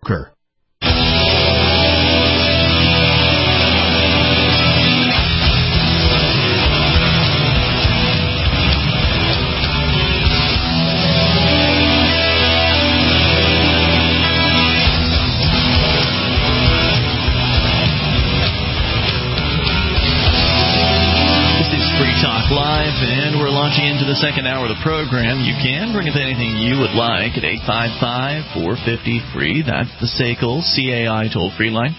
Joker. Live, and we're launching into the second hour of the program. You can bring up anything you would like at 855-450-FREE. That's the SACL CAI toll-free line.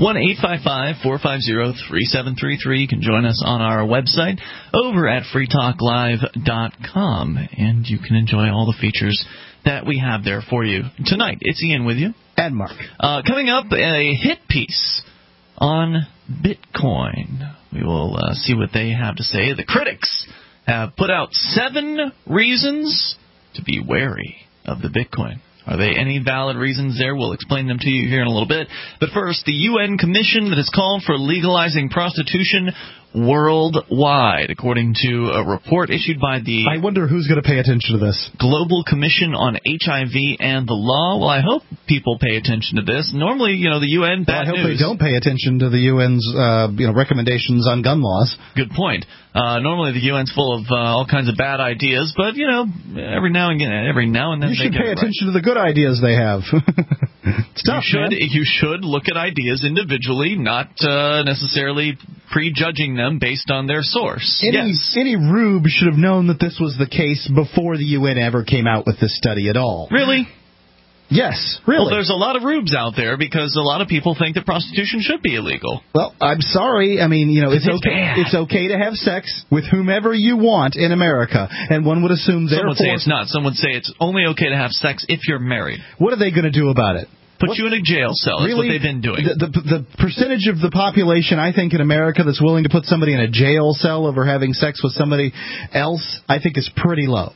1-855-450-3733. You can join us on our website over at freetalklive.com, and you can enjoy all the features that we have there for you. Tonight, it's Ian with you. And Mark. Coming up, a hit piece on Bitcoin. We will see what they have to say. The critics have put out 7 reasons to be wary of the Bitcoin. Are they any valid reasons there? We'll explain them to you here in a little bit. But first, the UN Commission that has called for legalizing prostitution worldwide, according to a report issued by the... I wonder who's going to pay attention to this. Global Commission on HIV and the Law. Well, I hope people pay attention to this. Normally, the UN, bad news. I hope they don't pay attention to the UN's recommendations on gun laws. Good point. Normally, the UN's full of all kinds of bad ideas, but, every now and then you should they pay attention to the good ideas they have. It's tough, you should look at ideas individually, not necessarily prejudging them based on their source. Any rube should have known that this was the case before the UN ever came out with this study at all. Really? Yes, really. Well, there's a lot of rubes out there because a lot of people think that prostitution should be illegal. Well, I'm sorry. I mean, it's okay to have sex with whomever you want in America, and one would assume therefore... Some would say it's not. Some would say it's only okay to have sex if you're married. What are they going to do about it? Put you in a jail cell. That's what they've been doing. The percentage of the population, I think, in America that's willing to put somebody in a jail cell over having sex with somebody else, I think is pretty low.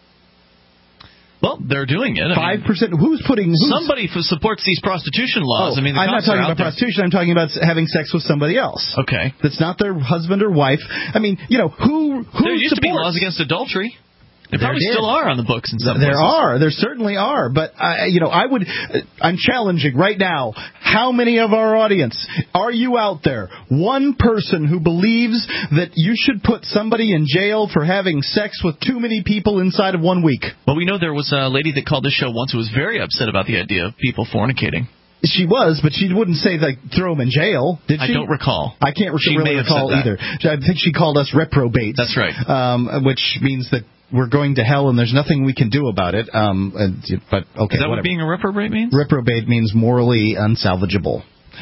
Well, they're doing it. 5%. Somebody supports these prostitution laws. I'm not talking about prostitution. I'm talking about having sex with somebody else. Okay. That's not their husband or wife. I mean, who There used to be laws against adultery. There probably still are on the books in some places. There certainly are. But, I'm challenging right now, how many of our audience are you out there? One person who believes that you should put somebody in jail for having sex with too many people inside of 1 week? Well, we know there was a lady that called this show once who was very upset about the idea of people fornicating. She was, but she wouldn't say, throw them in jail, did she? I don't recall. I can't really recall either. I think she called us reprobates. That's right. Which means that we're going to hell and there's nothing we can do about it. But okay, is that whatever. What being a reprobate means? Reprobate means morally unsalvageable,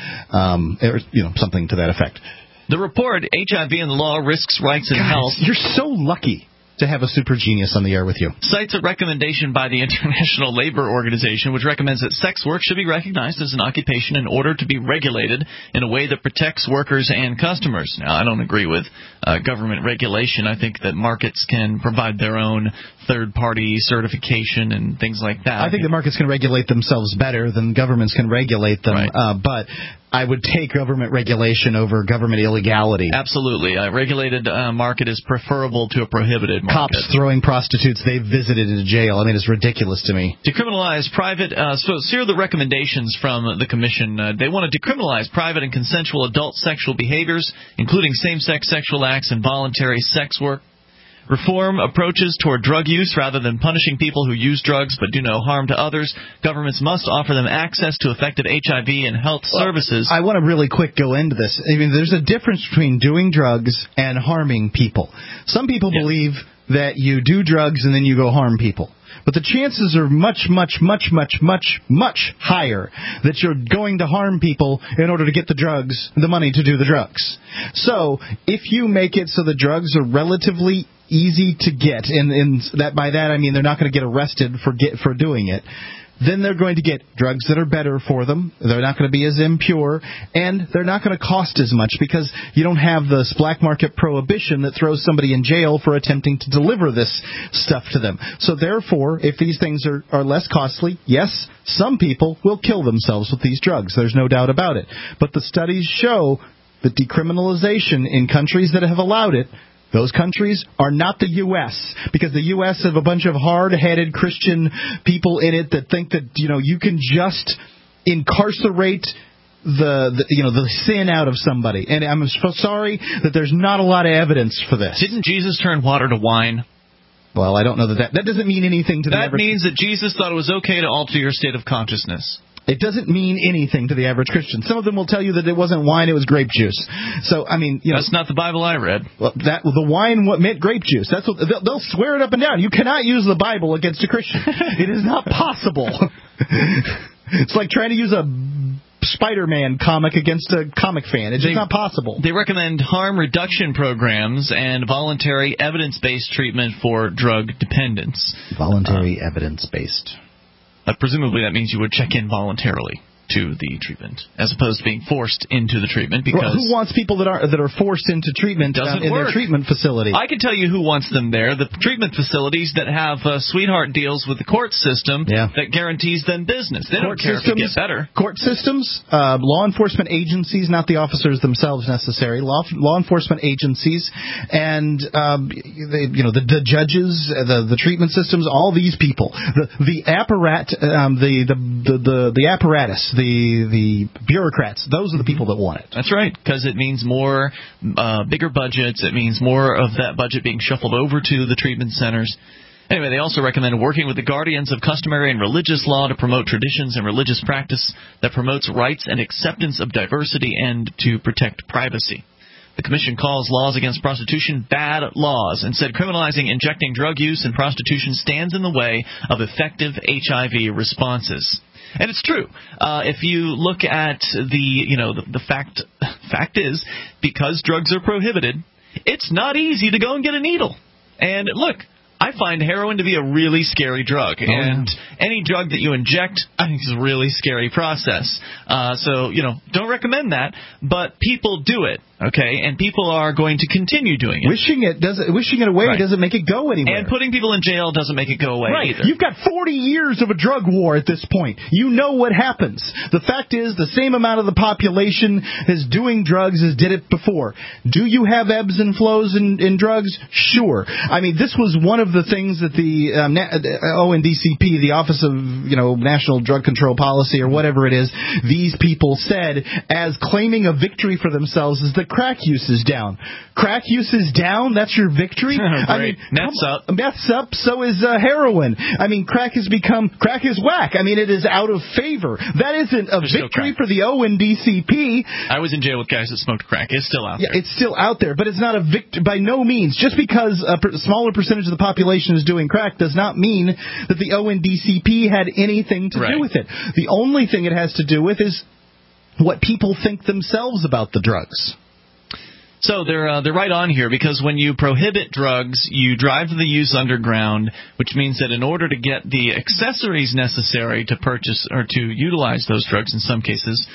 something to that effect. The report, HIV and the Law, Risks, Rights, and Health. You're so lucky to have a super genius on the air with you. Cites a recommendation by the International Labor Organization, which recommends that sex work should be recognized as an occupation in order to be regulated in a way that protects workers and customers. Now, I don't agree with government regulation. I think that markets can provide their own third-party certification and things like that. I think the markets can regulate themselves better than governments can regulate them, right. But I would take government regulation over government illegality. Absolutely. A regulated market is preferable to a prohibited market. Cops throwing prostitutes they've visited into jail. I mean, it's ridiculous to me. Decriminalize private... so here are the recommendations from the Commission. They want to decriminalize private and consensual adult sexual behaviors, including same-sex sexual acts and voluntary sex work. Reform approaches toward drug use rather than punishing people who use drugs but do no harm to others. Governments must offer them access to effective HIV and health services. I want to really quick go into this. I mean, there's a difference between doing drugs and harming people. Some people believe that you do drugs and then you go harm people. But the chances are much, much, much, much, much, much higher that you're going to harm people in order to get the drugs, the money to do the drugs. So if you make it so the drugs are relatively easy to get, and that by that I mean they're not going to get arrested for doing it, then they're going to get drugs that are better for them. They're not going to be as impure, and they're not going to cost as much because you don't have this black market prohibition that throws somebody in jail for attempting to deliver this stuff to them. So therefore, if these things are less costly, yes, some people will kill themselves with these drugs. There's no doubt about it. But the studies show that decriminalization in countries that have allowed it, those countries are not the U.S., because the U.S. have a bunch of hard-headed Christian people in it that think that, you can just incarcerate the sin out of somebody. And I'm so sorry that there's not a lot of evidence for this. Didn't Jesus turn water to wine? Well, I don't know that doesn't mean anything to the average. That means that Jesus thought it was okay to alter your state of consciousness. It doesn't mean anything to the average Christian. Some of them will tell you that it wasn't wine, it was grape juice. So, I mean, that's not the Bible I read. Well, the wine meant grape juice. That's what they'll swear it up and down. You cannot use the Bible against a Christian. It is not possible. It's like trying to use a Spider-Man comic against a comic fan. It's just not possible. They recommend harm reduction programs and voluntary evidence-based treatment for drug dependence. Voluntary evidence-based. Presumably that means you would check in voluntarily to the treatment, as opposed to being forced into the treatment. Because who wants people that are forced into treatment in their treatment facility? I can tell you who wants them there. The treatment facilities that have sweetheart deals with the court system that guarantees them business. They don't care if you get better. Court systems, law enforcement agencies, not the officers themselves necessarily, law enforcement agencies, and the judges, the treatment systems, all these people, the apparatus, the bureaucrats, those are the people that want it. That's right, because it means more, bigger budgets. It means more of that budget being shuffled over to the treatment centers. Anyway, they also recommend working with the guardians of customary and religious law to promote traditions and religious practice that promotes rights and acceptance of diversity and to protect privacy. The Commission calls laws against prostitution bad laws and said criminalizing injecting drug use and prostitution stands in the way of effective HIV responses. And it's true. If you look at the fact is, because drugs are prohibited, it's not easy to go and get a needle. And look, I find heroin to be a really scary drug. And any drug that you inject, I think is a really scary process. So, don't recommend that. But people do it. Okay, and people are going to continue doing it. Wishing it away doesn't make it go anywhere. And putting people in jail doesn't make it go away either. You've got 40 years of a drug war at this point. You know what happens. The fact is, the same amount of the population is doing drugs as did it before. Do you have ebbs and flows in drugs? Sure. I mean, this was one of the things that the ONDCP, the Office of National Drug Control Policy, or whatever it is, these people said as claiming a victory for themselves is that crack use is down. Crack use is down? That's your victory? I mean, meth's up. Meth's up, so is heroin. I mean, crack is whack. I mean, it is out of favor. That isn't a victory for the ONDCP. I was in jail with guys that smoked crack. It's still out there. Yeah, it's still out there, but it's not a victory by no means. Just because a smaller percentage of the population is doing crack does not mean that the ONDCP had anything to do with it. The only thing it has to do with is what people think themselves about the drugs. So they're right on here, because when you prohibit drugs, you drive the use underground, which means that in order to get the accessories necessary to purchase or to utilize those drugs in some cases,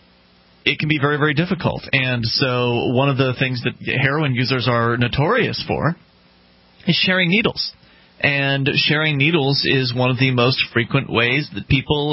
it can be very, very difficult. And so one of the things that heroin users are notorious for is sharing needles. And sharing needles is one of the most frequent ways that people,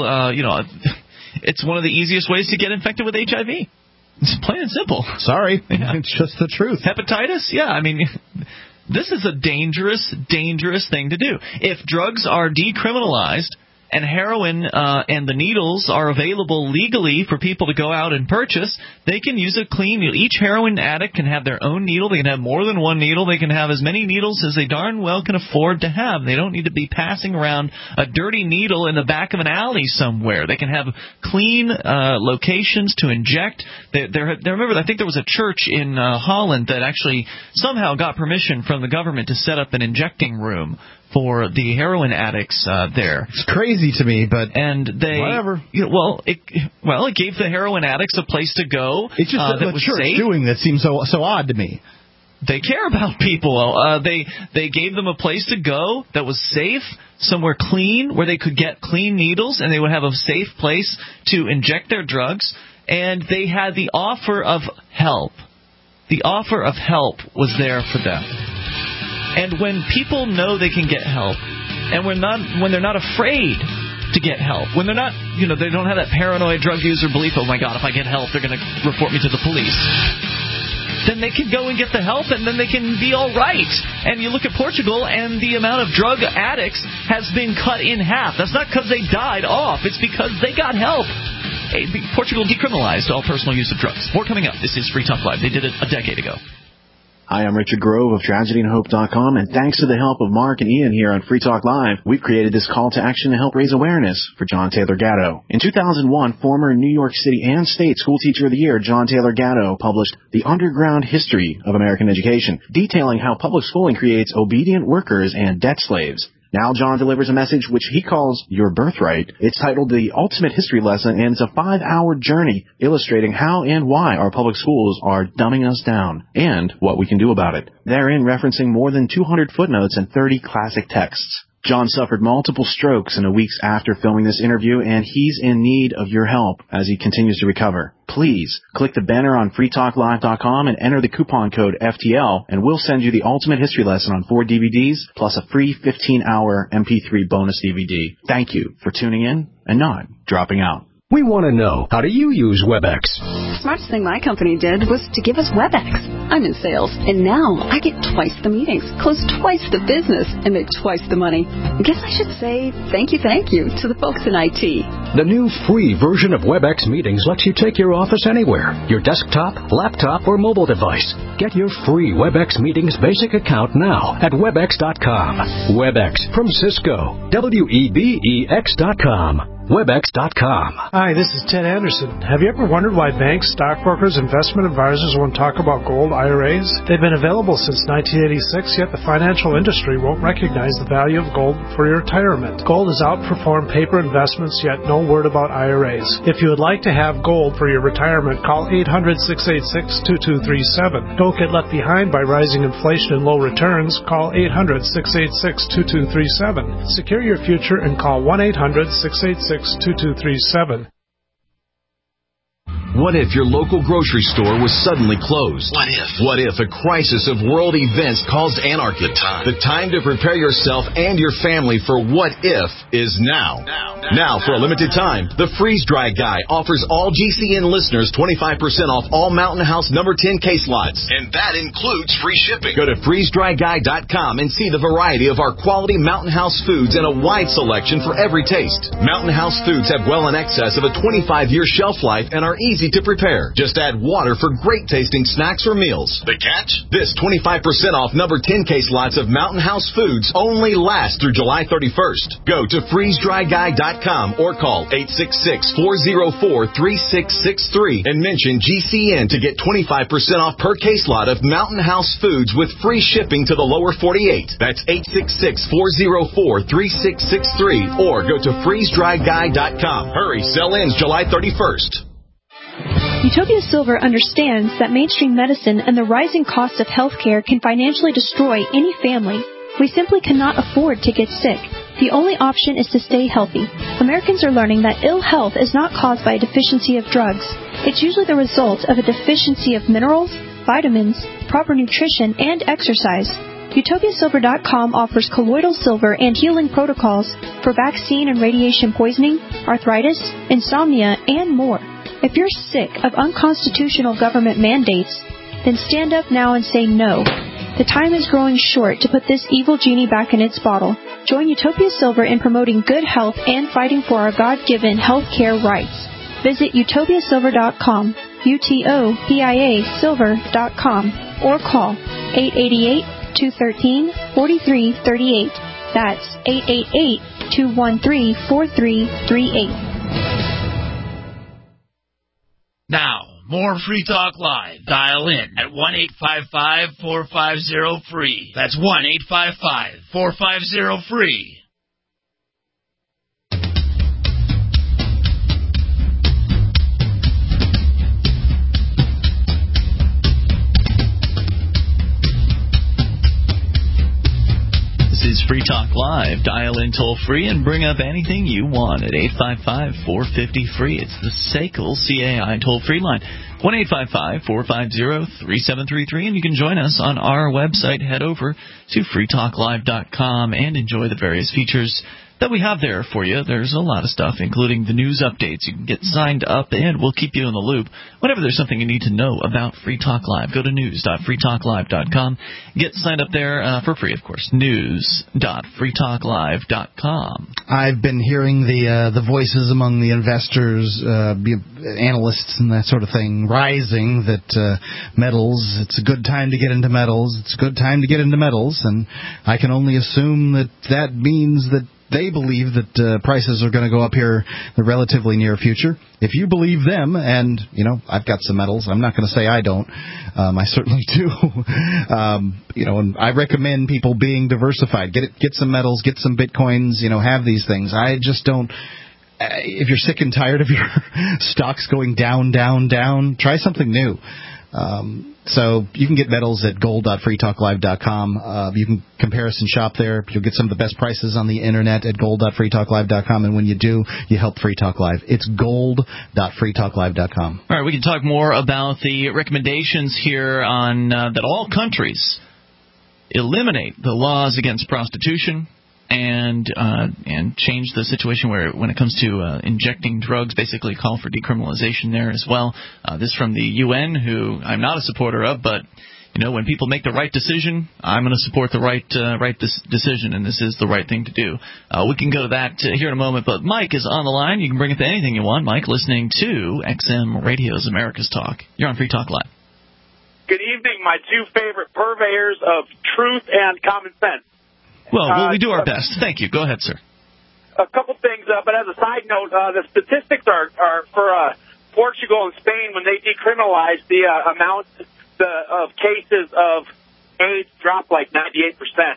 it's one of the easiest ways to get infected with HIV. It's plain and simple. Sorry. Yeah. It's just the truth. Hepatitis? Yeah, I mean, this is a dangerous, dangerous thing to do. If drugs are decriminalized and heroin and the needles are available legally for people to go out and purchase, they can use a clean needle. Each heroin addict can have their own needle. They can have more than one needle. They can have as many needles as they darn well can afford to have. They don't need to be passing around a dirty needle in the back of an alley somewhere. They can have clean locations to inject. Remember, I think there was a church in Holland that actually somehow got permission from the government to set up an injecting room for the heroin addicts there. It's crazy to me, but whatever. It gave the heroin addicts a place to go. It's just that the was church safe. Doing that seems so odd to me. They care about people. They gave them a place to go that was safe, somewhere clean, where they could get clean needles, and they would have a safe place to inject their drugs. And they had the offer of help. The offer of help was there for them. And when people know they can get help, and when they're not afraid to get help, when they're not, they don't have that paranoid drug user belief, oh my God, if I get help, they're going to report me to the police, then they can go and get the help, and then they can be all right. And you look at Portugal, and the amount of drug addicts has been cut in half. That's not because they died off. It's because they got help. Portugal decriminalized all personal use of drugs. More coming up. This is Free Talk Live. They did it a decade ago. Hi, I'm Richard Grove of TragedyAndHope.com, and thanks to the help of Mark and Ian here on Free Talk Live, we've created this call to action to help raise awareness for John Taylor Gatto. In 2001, former New York City and State School Teacher of the Year John Taylor Gatto published The Underground History of American Education, detailing how public schooling creates obedient workers and debt slaves. Now John delivers a message which he calls Your Birthright. It's titled The Ultimate History Lesson, and it's a 5-hour journey illustrating how and why our public schools are dumbing us down and what we can do about it. Therein referencing more than 200 footnotes and 30 classic texts. John suffered multiple strokes in the weeks after filming this interview, and he's in need of your help as he continues to recover. Please click the banner on freetalklive.com and enter the coupon code FTL, and we'll send you the Ultimate History Lesson on 4 DVDs plus a free 15-hour MP3 bonus DVD. Thank you for tuning in and not dropping out. We want to know, how do you use WebEx? The smartest thing my company did was to give us WebEx. I'm in sales, and now I get twice the meetings, close twice the business, and make twice the money. I guess I should say thank you to the folks in IT. The new free version of WebEx Meetings lets you take your office anywhere, your desktop, laptop, or mobile device. Get your free WebEx Meetings basic account now at Webex.com. WebEx from Cisco. WEBEX.com. Webex.com. Hi, this is Ted Anderson. Have you ever wondered why banks, stockbrokers, investment advisors won't talk about gold IRAs? They've been available since 1986, yet the financial industry won't recognize the value of gold for your retirement. Gold has outperformed paper investments, yet no word about IRAs. If you would like to have gold for your retirement, call 800-686-2237. Don't get left behind by rising inflation and low returns. Call 800-686-2237. Secure your future and call 1-800-686-2237. What if your local grocery store was suddenly closed? What if a crisis of world events caused anarchy? The time to prepare yourself and your family for what if is now. Now, for a limited time, the Freeze Dry Guy offers all GCN listeners 25% off all Mountain House number 10 case lots. And that includes free shipping. Go to freezedryguy.com and see the variety of our quality Mountain House foods and a wide selection for every taste. Mountain House foods have well in excess of a 25-year shelf life and are easy to prepare. Just add water for great tasting snacks or meals. The catch? This 25% off number 10 case lots of Mountain House foods only last through July 31st. Go to freezedryguy.com or call 866-404-3663 and mention GCN to get 25% off per case lot of Mountain House foods with free shipping to the lower 48. That's 866-404-3663 or go to freezedryguy.com. Hurry, sell ends July 31st. Utopia Silver understands that mainstream medicine and the rising cost of healthcare can financially destroy any family. We simply cannot afford to get sick. The only option is to stay healthy. Americans are learning that ill health is not caused by a deficiency of drugs. It's usually the result of a deficiency of minerals, vitamins, proper nutrition, and exercise. UtopiaSilver.com offers colloidal silver and healing protocols for vaccine and radiation poisoning, arthritis, insomnia, and more. If you're sick of unconstitutional government mandates, then stand up now and say no. The time is growing short to put this evil genie back in its bottle. Join Utopia Silver in promoting good health and fighting for our God-given health care rights. Visit utopiasilver.com, UTOPIA silver.com, or call 888-213-4338. That's 888-213-4338. Now, more Free Talk Live. Dial in at 1-855-450-FREE. That's 1-855-450-FREE. This is Free Talk Live. Dial in toll-free and bring up anything you want at 855-450-FREE. It's the SACL CAI toll-free line, 1-855-450-3733. And you can join us on our website. Head over to freetalklive.com and enjoy the various features that we have there for you. There's a lot of stuff, including the news updates. You can get signed up, and we'll keep you in the loop whenever there's something you need to know about Free Talk Live. Go to news.freetalklive.com. Get signed up there for free, of course. News.freetalklive.com. I've been hearing the voices among the investors, analysts, and that sort of thing rising that metals. It's a good time to get into metals. It's a good time to get into metals, and I can only assume that means that they believe that prices are going to go up here in the relatively near future. If you believe them, and, I've got some metals. I'm not going to say I don't. I certainly do. And I recommend people being diversified. Get some metals, get some Bitcoins, have these things. I just don't. If you're sick and tired of your stocks going down, down, down, try something new. So you can get metals at gold.freetalklive.com. You can comparison shop there. You'll get some of the best prices on the internet at gold.freetalklive.com. And when you do, you help Free Talk Live. It's gold.freetalklive.com. All right, we can talk more about the recommendations here on that all countries eliminate the laws against prostitution and change the situation when it comes to injecting drugs, basically call for decriminalization there as well. This from the UN, who I'm not a supporter of, but when people make the right decision, I'm going to support the right decision, and this is the right thing to do. We can go to that here in a moment, but Mike is on the line. You can bring up anything you want. Mike, listening to XM Radio's America's Talk. You're on Free Talk Live. Good evening, my two favorite purveyors of truth and common sense. Well, we do our best. Thank you. Go ahead, sir. A couple things, but as a side note, the statistics are for Portugal and Spain when they decriminalized the amount of cases of AIDS dropped like 98%.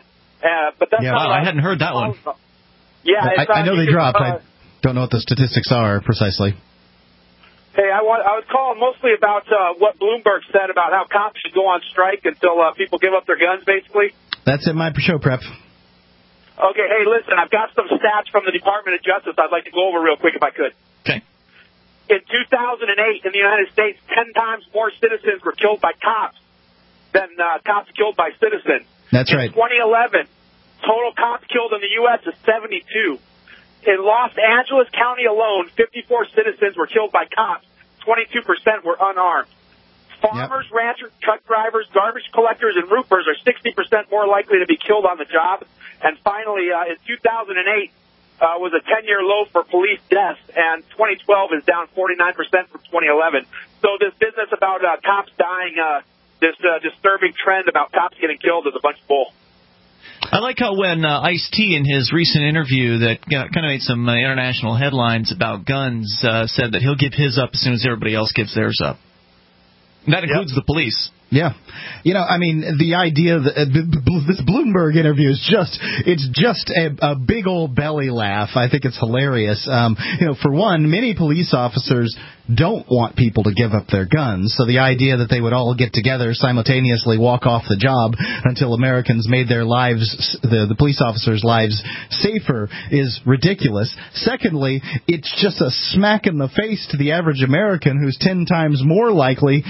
But that's not I hadn't heard that one. Yeah, I know they dropped. I don't know what the statistics are precisely. Hey, I was calling mostly about what Bloomberg said about how cops should go on strike until people give up their guns, basically. That's in my show prep. Okay, hey, listen, I've got some stats from the Department of Justice I'd like to go over real quick if I could. Okay. In 2008, in the United States, 10 times more citizens were killed by cops than cops killed by citizens. That's right. In 2011, total cops killed in the U.S. is 72. In Los Angeles County alone, 54 citizens were killed by cops. 22% were unarmed. Farmers, ranchers, truck drivers, garbage collectors, and roofers are 60% more likely to be killed on the job. And finally, in 2008, was a 10-year low for police deaths, and 2012 is down 49% from 2011. So this business about cops dying, this disturbing trend about cops getting killed is a bunch of bull. I like how when Ice-T in his recent interview that kind of made some international headlines about guns said that he'll give his up as soon as everybody else gives theirs up. And that includes the police. Yeah. The idea that this Bloomberg interview is just a big old belly laugh. I think it's hilarious. For one, many police officers don't want people to give up their guns. So the idea that they would all get together, simultaneously walk off the job until Americans made their lives, the police officers' lives safer is ridiculous. Secondly, it's just a smack in the face to the average American who's 10 times more likely,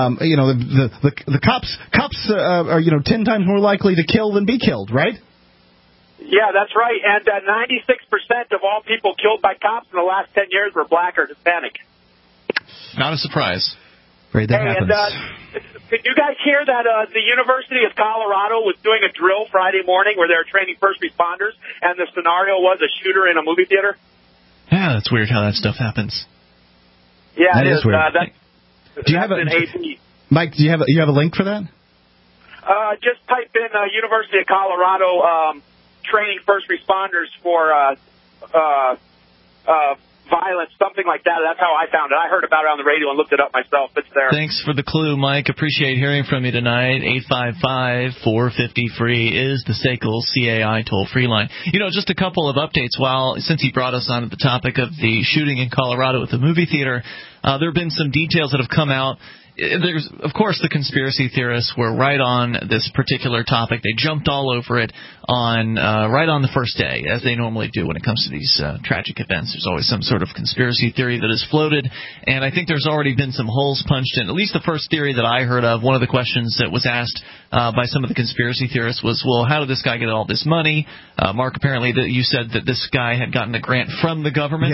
the cops are 10 times more likely to kill than be killed, right? Yeah, that's right. And 96% of all people killed by cops in the last 10 years were black or Hispanic. Not a surprise. Afraid that happens. Did you guys hear that the University of Colorado was doing a drill Friday morning where they were training first responders, and the scenario was a shooter in a movie theater? Yeah, that's weird how that stuff happens. Yeah, that it is weird. Do you have an AP? Mike, do you have a link for that? Just type in University of Colorado training first responders for violence, something like that. That's how I found it. I heard about it on the radio and looked it up myself. It's there. Thanks for the clue, Mike. Appreciate hearing from you tonight. 855-450-FREE is the SACL CAI toll-free line. Just a couple of updates. Since he brought us on to the topic of the shooting in Colorado at the movie theater, there have been some details that have come out. there's, of course, the conspiracy theorists were right on this particular topic. They jumped all over it right on the first day, as they normally do when it comes to these tragic events. There's always some sort of conspiracy theory that is floated, and I think there's already been some holes punched in. At least the first theory that I heard of, one of the questions that was asked by some of the conspiracy theorists was, well, how did this guy get all this money? Mark, apparently you said that this guy had gotten a grant from the government.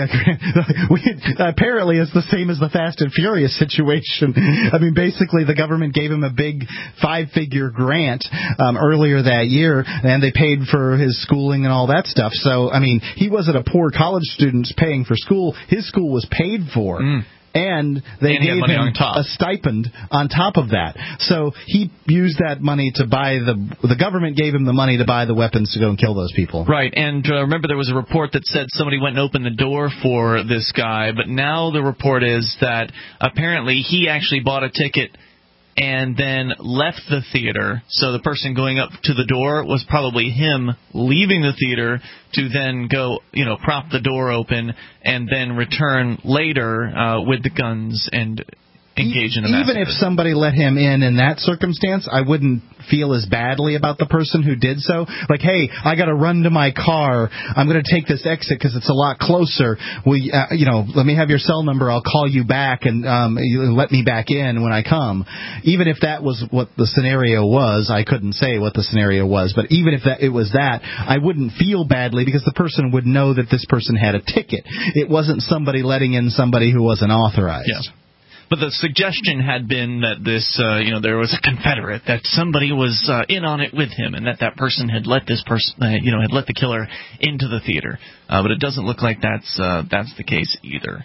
Yeah, apparently it's the same as the Fast and Furious situation. I mean, basically the government gave him a big 5-figure grant earlier that year, and they paid for his schooling and all that stuff. So, I mean, he wasn't a poor college student paying for school. His school was paid for. And they gave him a stipend on top of that. So he used that money to buy the government gave him the money to buy the weapons to go and kill those people. Right, and remember there was a report that said somebody went and opened the door for this guy, but now the report is that apparently he actually bought a ticket and then left the theater. So the person going up to the door was probably him leaving the theater to then go, prop the door open and then return later with the guns and engage in the massacre. Even if somebody let him in that circumstance, I wouldn't feel as badly about the person who did so. Like, hey, I got to run to my car. I'm going to take this exit because it's a lot closer. Let me have your cell number. I'll call you back and let me back in when I come. Even if that was what the scenario was, I couldn't say what the scenario was. But even if it was that, I wouldn't feel badly because the person would know that this person had a ticket. It wasn't somebody letting in somebody who wasn't authorized. Yeah. But the suggestion had been that this, there was a Confederate, that somebody was in on it with him, and that person had let this person, had let the killer into the theater. But it doesn't look like that's the case either.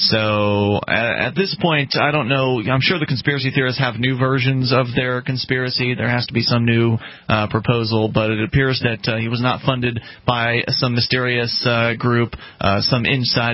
So at this point, I don't know. I'm sure the conspiracy theorists have new versions of their conspiracy. There has to be some new proposal, but it appears that he was not funded by some mysterious group, some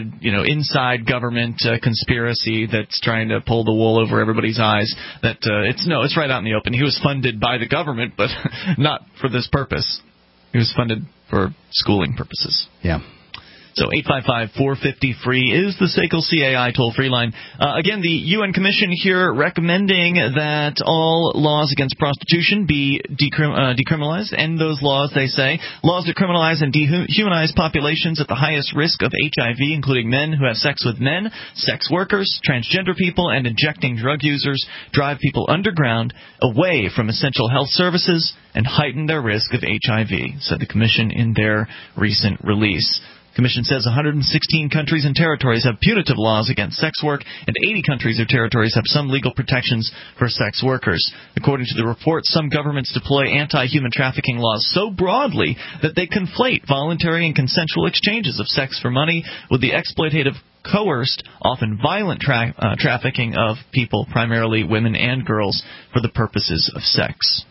inside government conspiracy that's trying to pull the wool over everybody's eyes. It's right out in the open. He was funded by the government, but not for this purpose. He was funded for schooling purposes. Yeah. So 855-450-FREE is the SACL CAI toll-free line. Again, the UN Commission here recommending that all laws against prostitution be decriminalized. End those laws, they say. Laws that criminalize and dehumanize populations at the highest risk of HIV, including men who have sex with men, sex workers, transgender people, and injecting drug users, drive people underground, away from essential health services, and heighten their risk of HIV, said the Commission in their recent release. The Commission says 116 countries and territories have punitive laws against sex work, and 80 countries or territories have some legal protections for sex workers. According to the report, some governments deploy anti-human trafficking laws so broadly that they conflate voluntary and consensual exchanges of sex for money with the exploitative, coerced, often violent trafficking of people, primarily women and girls, for the purposes of sex.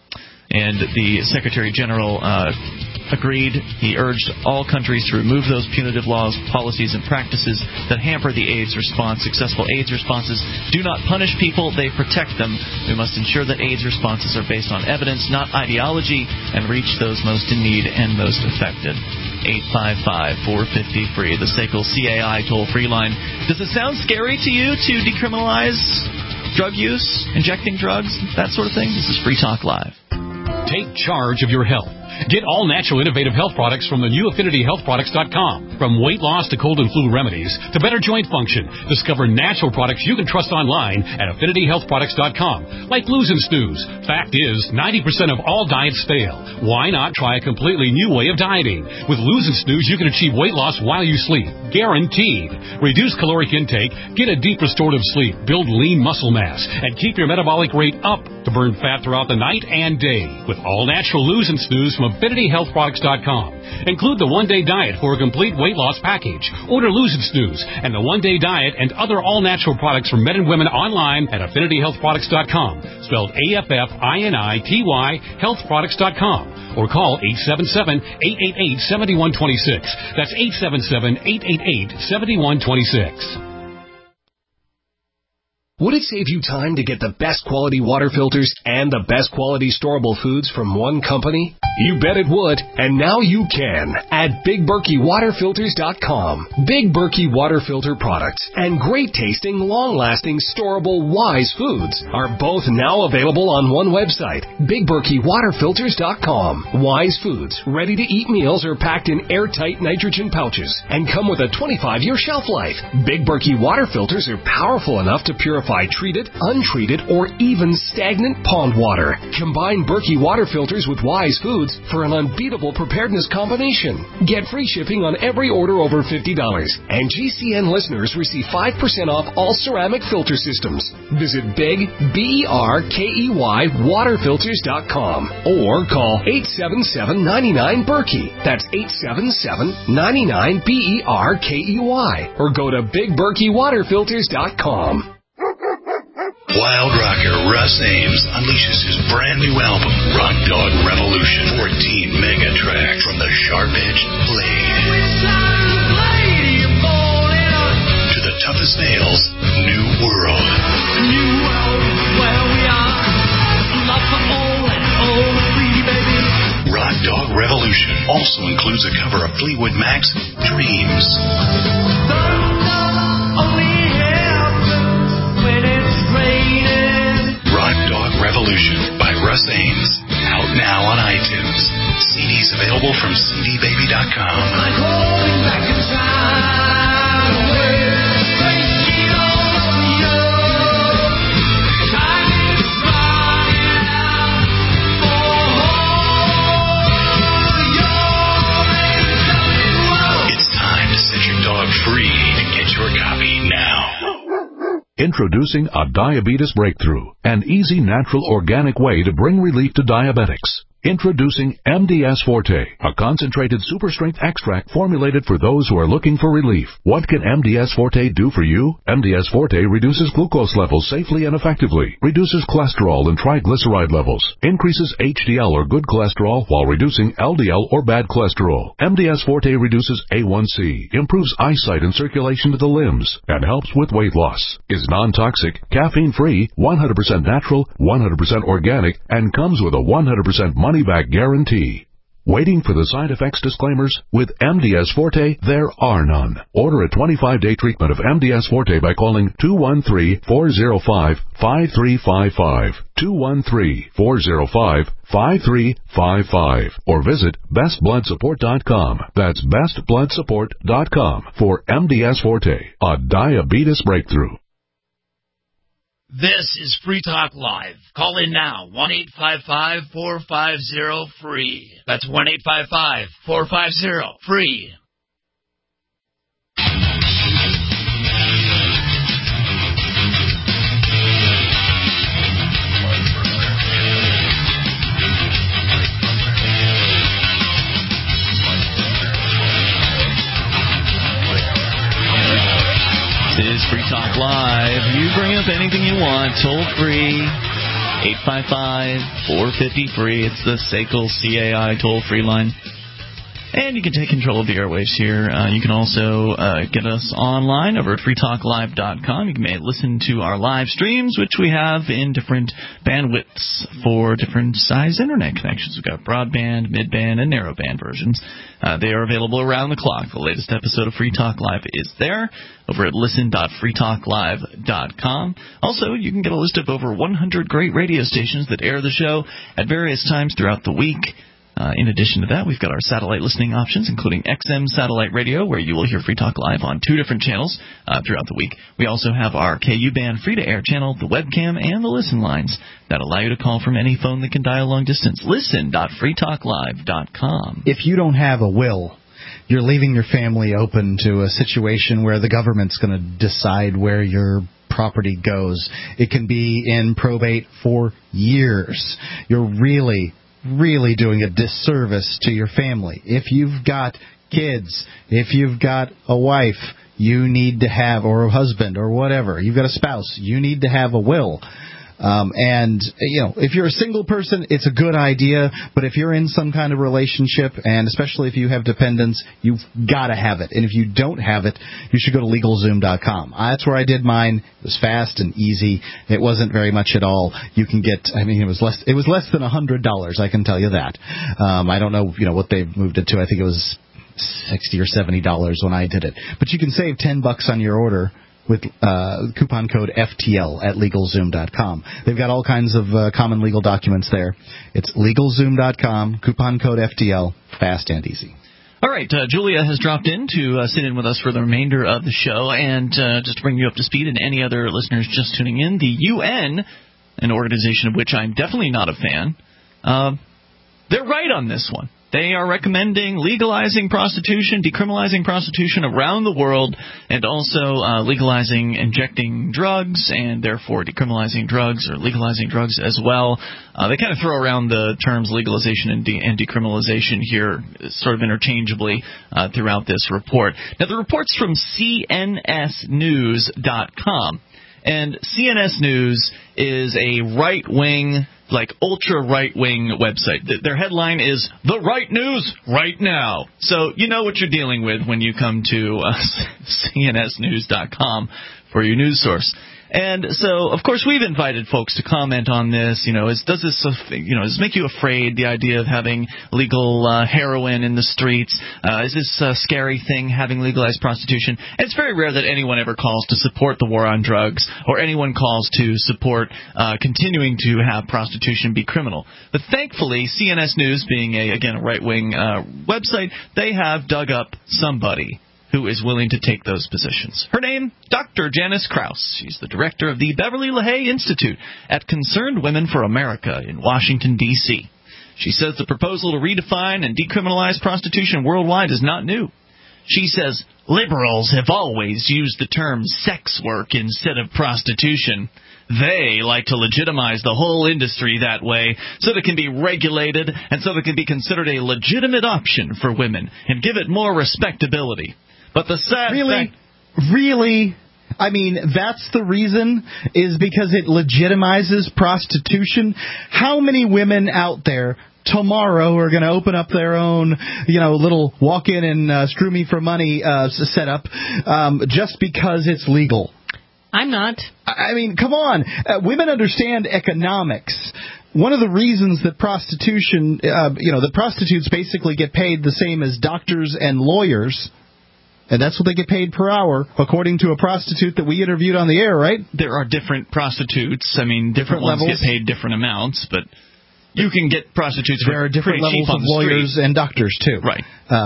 And the Secretary General agreed. He urged all countries to remove those punitive laws, policies, and practices that hamper the AIDS response. Successful AIDS responses do not punish people, they protect them. We must ensure that AIDS responses are based on evidence, not ideology, and reach those most in need and most affected. 855-450-FREE, the SACL CAI toll-free line. Does it sound scary to you to decriminalize drug use, injecting drugs, that sort of thing? This is Free Talk Live. Take charge of your health. Get all natural innovative health products from the new AffinityHealthProducts.com. From weight loss to cold and flu remedies to better joint function, discover natural products you can trust online at AffinityHealthProducts.com. Like Lose and Snooze. Fact is, 90% of all diets fail. Why not try a completely new way of dieting? With Lose and Snooze, you can achieve weight loss while you sleep. Guaranteed. Reduce caloric intake, get a deep restorative sleep, build lean muscle mass, and keep your metabolic rate up to burn fat throughout the night and day. With all natural Lose and Snooze from AffinityHealthProducts.com. Include the one-day diet for a complete weight loss package. Order Lose and Snooze and the one-day diet and other all-natural products for men and women online at AffinityHealthProducts.com. Spelled AFFINITY, healthproducts.com. Or call 877-888-7126. That's 877-888-7126. Would it save you time to get the best quality water filters and the best quality storable foods from one company? You bet it would, and now you can at BigBerkeyWaterFilters.com. Big Berkey water filter products and great tasting, long-lasting, storable Wise foods are both now available on one website, BigBerkeyWaterFilters.com. Wise foods, ready-to-eat meals are packed in airtight nitrogen pouches and come with a 25-year shelf life. Big Berkey water filters are powerful enough to purify treated, untreated, or even stagnant pond water. Combine Berkey water filters with Wise foods for an unbeatable preparedness combination. Get free shipping on every order over $50, and GCN listeners receive 5% off all ceramic filter systems. Visit Big, BERKEY, waterfilters.com or call 877-99-BERKEY. That's 877-99-BERKEY, or go to BigBerkeyWaterFilters.com. Wild rocker Russ Ames unleashes his brand new album, Rock Dog Revolution. 14 mega tracks from the sharp-edged blade to the toughest nails, New World. New world where we are. Love for all and all free, baby. Rock Dog Revolution also includes a cover of Fleetwood Mac's Dreams. Rock Dog Revolution by Russ Ames. Out now on iTunes. CDs available from cdbaby.com. It's time to set your dog free and get your copy now. Introducing a diabetes breakthrough, an easy, natural, organic way to bring relief to diabetics. Introducing MDS Forte, a concentrated super-strength extract formulated for those who are looking for relief. What can MDS Forte do for you? MDS Forte reduces glucose levels safely and effectively, reduces cholesterol and triglyceride levels, increases HDL or good cholesterol while reducing LDL or bad cholesterol. MDS Forte reduces A1C, improves eyesight and circulation to the limbs, and helps with weight loss. Is non-toxic, caffeine-free, 100% natural, 100% organic, and comes with a 100% money-back guarantee. Waiting for the side effects disclaimers? With MDS Forte, there are none. Order a 25-day treatment of MDS Forte by calling 213-405-5355, 213-405-5355, or visit bestbloodsupport.com. That's bestbloodsupport.com for MDS Forte, a diabetes breakthrough. This is Free Talk Live. Call in now, 1-855-450-FREE. That's 1-855-450-FREE. This is Free Talk Live. You bring up anything you want, toll free, 855-450-FREE. It's the SACL CAI toll-free line. And you can take control of the airwaves here. You can also get us online over at freetalklive.com. You can listen to our live streams, which we have in different bandwidths for different size internet connections. We've got broadband, midband, and narrowband versions. They are available around the clock. The latest episode of Free Talk Live is there over at listen.freetalklive.com. Also, you can get a list of over 100 great radio stations that air the show at various times throughout the week. In addition to that, we've got our satellite listening options, including XM Satellite Radio, where you will hear Free Talk Live on 2 different channels throughout the week. We also have our KU-band free-to-air channel, the webcam, and the listen lines that allow you to call from any phone that can dial long distance. Listen.freetalklive.com. If you don't have a will, you're leaving your family open to a situation where the government's going to decide where your property goes. It can be in probate for years. You're really doing a disservice to your family. If you've got kids, if you've got a wife, you need to have, or a husband, or whatever, you've got a spouse, you need to have a will. And, if you're a single person, it's a good idea. But if you're in some kind of relationship, and especially if you have dependents, you've got to have it. And if you don't have it, you should go to LegalZoom.com. That's where I did mine. It was fast and easy. It wasn't very much at all. You can get, it was less than $100, I can tell you that. I don't know, what they've moved it to. I think it was $60 or $70 when I did it. But you can save $10 on your order with coupon code FTL at LegalZoom.com. They've got all kinds of common legal documents there. It's LegalZoom.com, coupon code FTL, fast and easy. All right, Julia has dropped in to sit in with us for the remainder of the show. And just to bring you up to speed and any other listeners just tuning in, the UN, an organization of which I'm definitely not a fan, they're right on this one. They are recommending legalizing prostitution, decriminalizing prostitution around the world, and also legalizing injecting drugs, and therefore decriminalizing drugs or legalizing drugs as well. They kind of throw around the terms legalization and decriminalization here sort of interchangeably throughout this report. Now, the report's from CNSnews.com, and CNS News is a right-wing, ultra-right-wing website. Their headline is, "The Right News Right Now." So you know what you're dealing with when you come to CNSnews.com for your news source. And so, of course, we've invited folks to comment on this. Does this make you afraid, the idea of having legal heroin in the streets? Is this a scary thing, having legalized prostitution? And it's very rare that anyone ever calls to support the war on drugs, or anyone calls to support continuing to have prostitution be criminal. But thankfully, CNS News, being a right-wing website, they have dug up somebody who is willing to take those positions. Her name, Dr. Janice Krause. She's the director of the Beverly LaHaye Institute at Concerned Women for America in Washington, D.C. She says the proposal to redefine and decriminalize prostitution worldwide is not new. She says liberals have always used the term sex work instead of prostitution. They like to legitimize the whole industry that way so that it can be regulated and so that it can be considered a legitimate option for women and give it more respectability. But the sad Really? That's the reason, is because it legitimizes prostitution. How many women out there tomorrow are going to open up their own, little walk-in and screw me for money setup just because it's legal? I'm not. Come on. Women understand economics. One of the reasons that prostitution, the prostitutes basically get paid the same as doctors and lawyers, and that's what they get paid per hour, according to a prostitute that we interviewed on the air, right? There are different prostitutes. Different ones levels. get paid different amounts, but you can get prostitutes for There are different pretty levels cheap of on the lawyers street. and doctors, too. Right.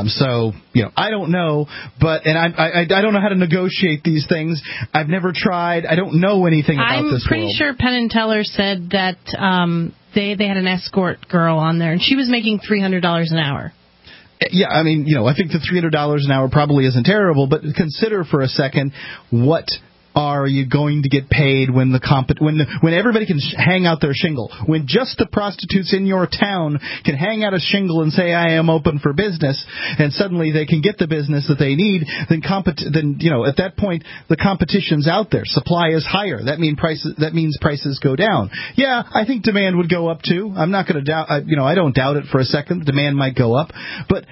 I don't know, but I don't know how to negotiate these things. I've never tried. I don't know anything about this I'm pretty world. sure Penn and Teller said that they had an escort girl on there, and she was making $300 an hour. Yeah, I think the $300 an hour probably isn't terrible, but consider for a second, what are you going to get paid when when everybody can hang out their shingle? When just the prostitutes in your town can hang out a shingle and say, "I am open for business," and suddenly they can get the business that they need, then at that point the competition's out there. Supply is higher. That means prices go down. Yeah, I think demand would go up too. I'm not going to doubt. I don't doubt it for a second. Demand might go up, but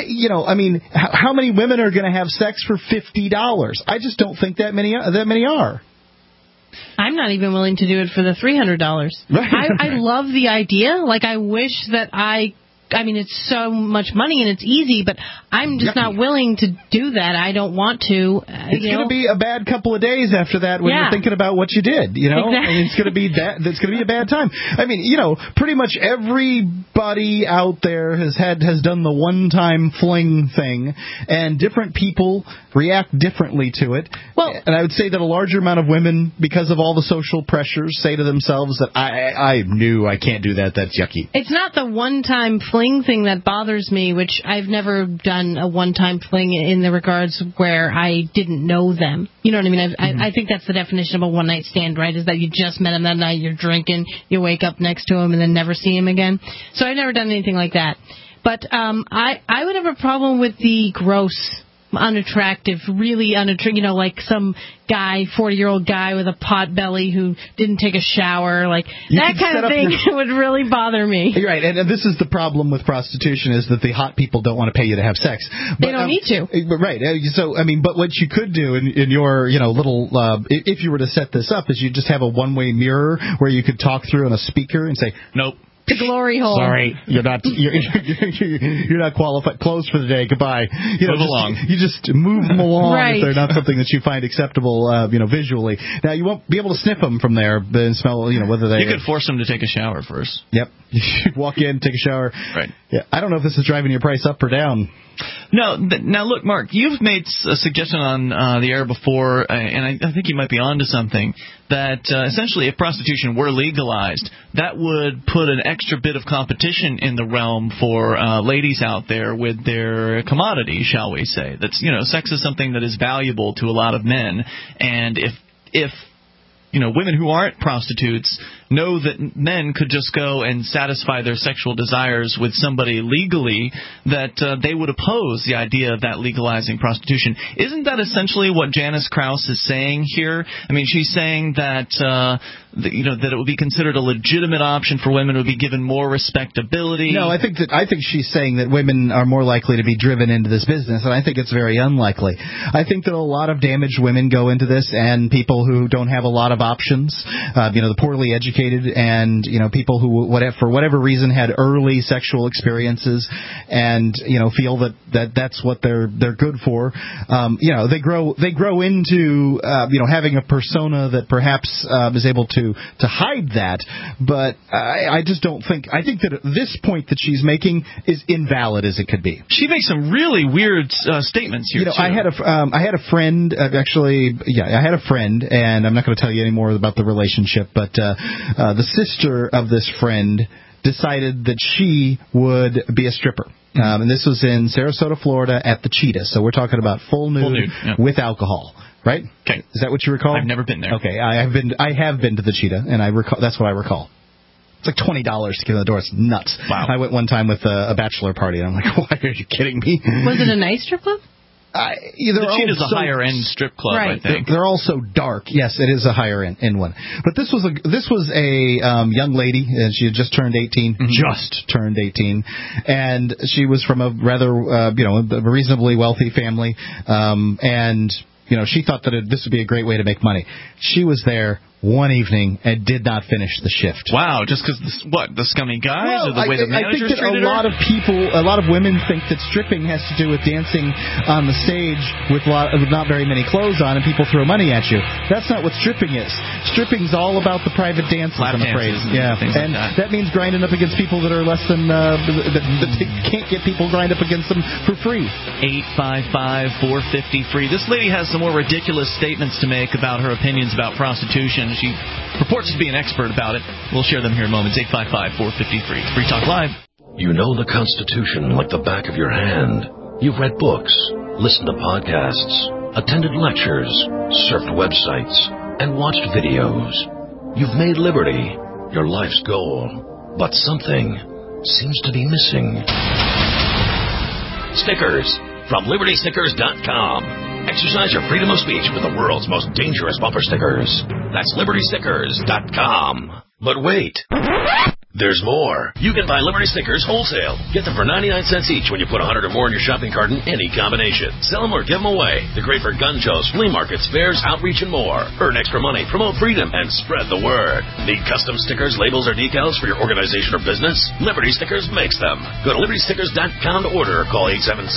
how many women are going to have sex for $50? I just don't think that many are. I'm not even willing to do it for the $300. Right. I love the idea. I wish that it's so much money and it's easy, but I'm just not willing to do that. I don't want to. It's going to be a bad couple of days after that when you're thinking about what you did. Exactly. It's going to be it's going to be a bad time. Pretty much everybody out there has done the one-time fling thing, and different people react differently to it. Well, and I would say that a larger amount of women, because of all the social pressures, say to themselves that I knew I can't do that. That's yucky. It's not the one-time fling thing that bothers me, which I've never done a one-time fling in the regards where I didn't know them. You know what I mean? I think that's the definition of a one-night stand, right? Is that you just met him that night, you're drinking, you wake up next to him, and then never see him again. So I've never done anything like that. But I would have a problem with the gross unattractive, really unattractive, like some guy, 40-year-old guy with a pot belly who didn't take a shower, that kind of thing would really bother me. You're right, and this is the problem with prostitution, is that the hot people don't want to pay you to have sex. They don't need to. Right. So, but what you could do in your, little, if you were to set this up, is you just have a one-way mirror where you could talk through on a speaker and say, nope. The glory hole. Sorry, you're not qualified. Closed for the day. Goodbye. Move along. You just move them along right. if they're not something that you find acceptable, visually. Now you won't be able to sniff them from there and smell, whether they. You could force them to take a shower first. Yep. You walk in, take a shower. Right. Yeah. I don't know if this is driving your price up or down. No. Now, look, Mark, you've made a suggestion on the air before, and I think you might be onto something, that essentially if prostitution were legalized, that would put an extra bit of competition in the realm for ladies out there with their commodity, shall we say. That's, sex is something that is valuable to a lot of men, and if women who aren't prostitutes know that men could just go and satisfy their sexual desires with somebody legally, that they would oppose the idea of that legalizing prostitution. Isn't that essentially what Janice Krause is saying here? I mean, she's saying that that it would be considered a legitimate option for women, would be given more respectability. No, I think she's saying that women are more likely to be driven into this business, and I think it's very unlikely. I think that a lot of damaged women go into this, and people who don't have a lot of options, the poorly educated, and people who for whatever reason had early sexual experiences, and feel that that's what they're good for. They grow into having a persona that perhaps is able to hide that, but I just don't think. I think that this point that she's making is invalid as it could be. She makes some really weird statements here. I had a friend, I had a friend, and I'm not going to tell you any more about the relationship, but the sister of this friend decided that she would be a stripper. And this was in Sarasota, Florida at the Cheetah. So we're talking about full nude with alcohol. Right? Okay. Is that what you recall? I've never been there. Okay, I have been to the Cheetah, and I recall. That's what I recall. It's like $20 to get in the door. It's nuts. Wow. I went one time with a bachelor party, and I'm like, why are you kidding me? Was it a nice strip club? The Cheetah's a higher end strip club, right. I think. They're all so dark. Yes, it is a higher end one. But this was a young lady, and she had just turned 18, just turned 18, and she was from a rather a reasonably wealthy family, and she thought that this would be a great way to make money. She was there one evening and did not finish the shift. Wow, just because the scummy guys or the way the managers treated her? I think that a lot of women think that stripping has to do with dancing on the stage with not very many clothes on and people throw money at you. That's not what stripping is. Stripping's all about the private dances, I'm afraid. Yeah, and that means grinding up against people that are less than that they can't get people grind up against them for free. 855-450-FREE. This lady has some more ridiculous statements to make about her opinions about prostitution. She purports to be an expert about it. We'll share them here in moments. 855-450-FREE. Free Talk Live. You know the Constitution like the back of your hand. You've read books, listened to podcasts, attended lectures, surfed websites, and watched videos. You've made liberty your life's goal, but something seems to be missing. Stickers from LibertyStickers.com. Exercise your freedom of speech with the world's most dangerous bumper stickers. That's LibertyStickers.com. But wait. There's more. You can buy Liberty Stickers wholesale. Get them for 99 cents each when you put 100 or more in your shopping cart in any combination. Sell them or give them away. They're great for gun shows, flea markets, fairs, outreach, and more. Earn extra money, promote freedom, and spread the word. Need custom stickers, labels, or decals for your organization or business? Liberty Stickers makes them. Go to LibertyStickers.com to order or call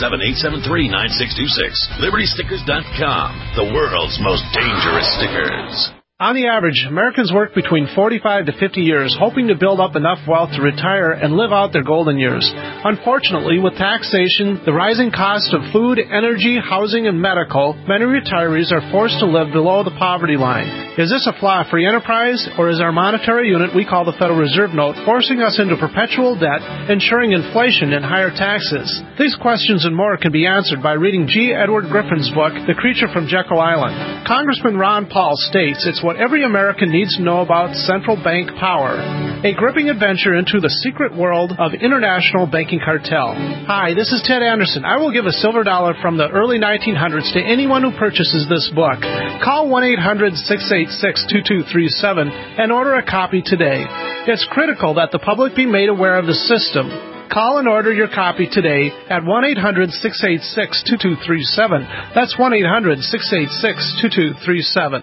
877-873-9626. LibertyStickers.com. The world's most dangerous stickers. On the average, Americans work between 45 to 50 years hoping to build up enough wealth to retire and live out their golden years. Unfortunately, with taxation, the rising cost of food, energy, housing, and medical, many retirees are forced to live below the poverty line. Is this a flaw free enterprise, or is our monetary unit we call the Federal Reserve Note forcing us into perpetual debt, ensuring inflation and higher taxes? These questions and more can be answered by reading G. Edward Griffin's book, The Creature from Jekyll Island. Congressman Ron Paul states it's what every American needs to know about central bank power. A gripping adventure into the secret world of international banking cartel. Hi, this is Ted Anderson. I will give a silver dollar from the early 1900s to anyone who purchases this book. Call 1-800-686-2237 and order a copy today. It's critical that the public be made aware of the system. Call and order your copy today at 1-800-686-2237. That's 1-800-686-2237.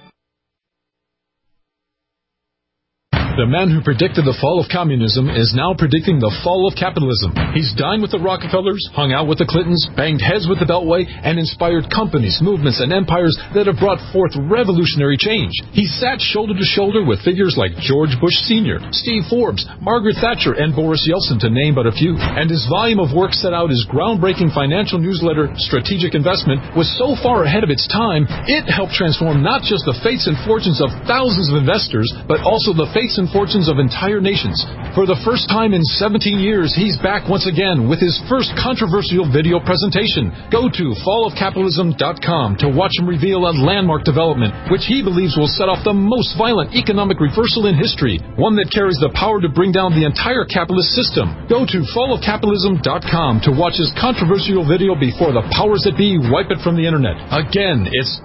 The man who predicted the fall of communism is now predicting the fall of capitalism. He's dined with the Rockefellers, hung out with the Clintons, banged heads with the Beltway, and inspired companies, movements, and empires that have brought forth revolutionary change. He sat shoulder to shoulder with figures like George Bush Sr., Steve Forbes, Margaret Thatcher, and Boris Yeltsin, to name but a few. And his volume of work set out his groundbreaking financial newsletter, Strategic Investment, was so far ahead of its time, it helped transform not just the fates and fortunes of thousands of investors, but also the fates and fortunes of entire nations. For the first time in 17 years, he's back once again with his first controversial video presentation. Go to fallofcapitalism.com to watch him reveal a landmark development, which he believes will set off the most violent economic reversal in history, one that carries the power to bring down the entire capitalist system. Go to fallofcapitalism.com to watch his controversial video before the powers that be wipe it from the internet. Again, it's